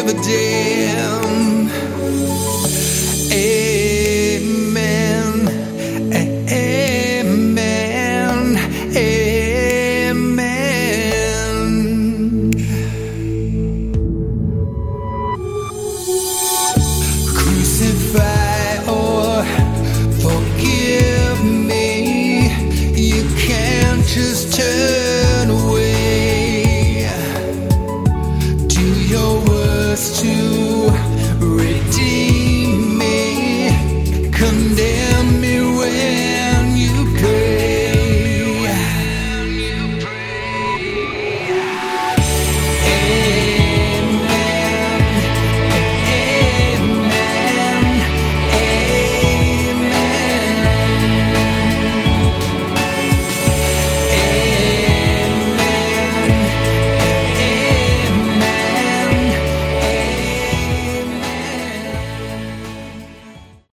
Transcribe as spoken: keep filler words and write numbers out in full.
give a damn. Amen. Amen. Amen. Crucify or forgive me. You can't just turn away. Do your worst to